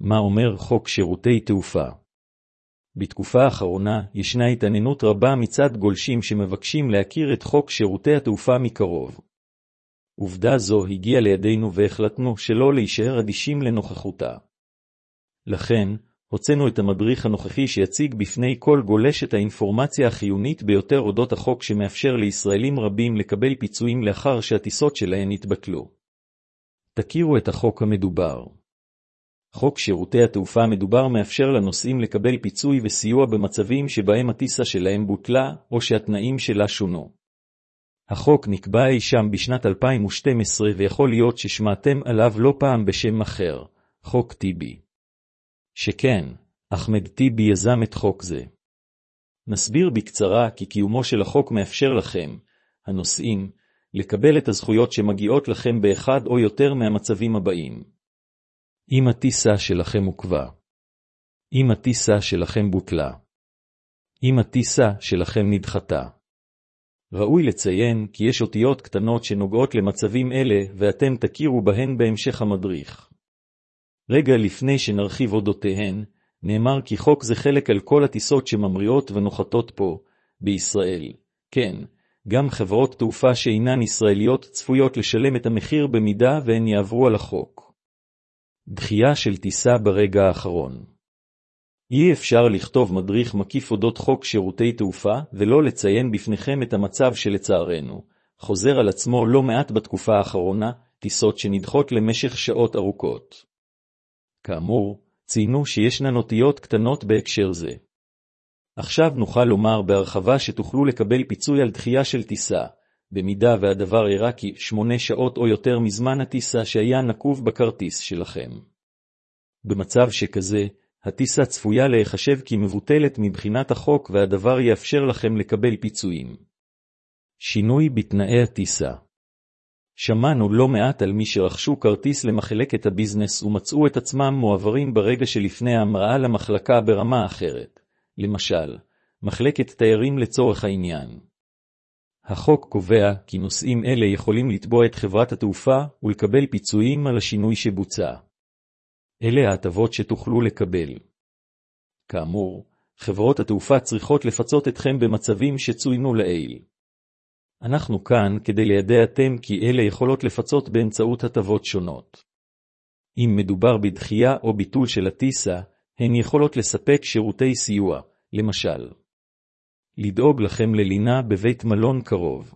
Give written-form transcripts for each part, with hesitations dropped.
מה אומר חוק שירותי תעופה? בתקופה האחרונה ישנה התעניינות רבה מצד גולשים שמבקשים להכיר את חוק שירותי התעופה מקרוב. עובדה זו הגיעה לידינו והחלטנו שלא להישאר אדישים לנוכחותה. לכן, הוצאנו את המדריך הנוכחי שיציג בפני כל גולש את האינפורמציה החיונית ביותר אודות החוק שמאפשר לישראלים רבים לקבל פיצויים לאחר שהטיסות שלהם התבטלו. תכירו את החוק המדובר. חוק שירותי התעופה המדובר מאפשר לנוסעים לקבל פיצוי וסיוע במצבים שבהם הטיסה שלהם בוטלה או שהתנאים שלה שונו. החוק נקבע אי שם בשנת 2012 ויכול להיות ששמעתם עליו לא פעם בשם אחר, חוק טיבי. שכן, אחמד טיבי יזם את חוק זה. נסביר בקצרה כי קיומו של החוק מאפשר לכם, הנוסעים, לקבל את הזכויות שמגיעות לכם באחד או יותר מהמצבים הבאים. אם הטיסה שלכם עוכבה. אם הטיסה שלכם בוטלה. אם הטיסה שלכם נדחתה. ראוי לציין כי יש אותיות קטנות שנוגעות למצבים אלה ואתם תכירו בהן בהמשך המדריך. רגע לפני שנרחיב אודותיהן, נאמר כי חוק זה חלק על כל הטיסות שממריאות ונוחתות פה, בישראל. כן, גם חברות תעופה שאינן ישראליות צפויות לשלם את המחיר במידה והן יעברו על החוק. דחייה של טיסה ברגע האחרון. אי אפשר לכתוב מדריך מקיף אודות חוק שירותי תעופה ולא לציין בפניכם את המצב שלצערנו, חוזר על עצמו לא מעט בתקופה האחרונה, טיסות שנדחות למשך שעות ארוכות. כאמור, ציינו שישנן אותיות קטנות בהקשר זה. עכשיו נוכל לומר בהרחבה שתוכלו לקבל פיצוי על דחייה של טיסה, במידה והדבר אירע כי 8 שעות או יותר מזמן הטיסה שהיה נקוב בכרטיס שלכם. במצב שכזה, הטיסה צפויה להיחשב כמבוטלת מבחינת החוק והדבר יאפשר לכם לקבל פיצויים. שינוי בתנאי הטיסה. שמענו לא מעט על מי שרכשו כרטיס למחלקת הביזנס ומצאו את עצמם מועברים ברגע שלפני ההמראה למחלקה ברמה אחרת. למשל, מחלקת תיירים לצורך העניין. החוק קובע כי נוסעים אלה יכולים לתבוע את חברת התעופה ולקבל פיצויים על השינוי שבוצע. אלה ההטבות שתוכלו לקבל. כאמור, חברות התעופה צריכות לפצות אתכם במצבים שצוינו לעיל. אנחנו כאן כדי לידע אתם כי אלה יכולות לפצות באמצעות הטבות שונות. אם מדובר בדחייה או ביטול של הטיסה, הן יכולות לספק שירותי סיוע, למשל. לדאוג לכם ללינה בבית מלון קרוב.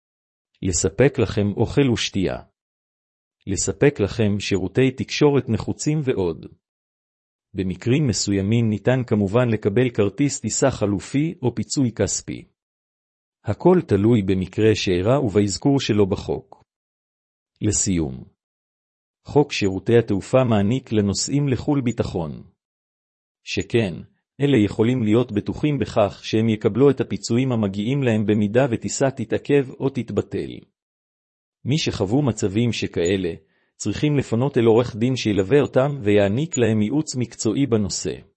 לספק לכם אוכל ושתייה. לספק לכם שירותי תקשורת נחוצים ועוד. במקרים מסוימים ניתן כמובן לקבל כרטיס טיסה חלופי או פיצוי כספי. הכל תלוי במקרה שאירע ובאזכור שלו בחוק. לסיום. חוק שירותי התעופה מעניק לנוסעים לחו"ל ביטחון. שכן, אלה יכולים להיות בטוחים בכך שהם יקבלו את הפיצויים המגיעים להם במידה וטיסה תתעכב או תתבטל. מי שחוו מצבים שכאלה, צריכים לפנות אל עורך דין שילווה אותם ויעניק להם ייעוץ מקצועי בנושא.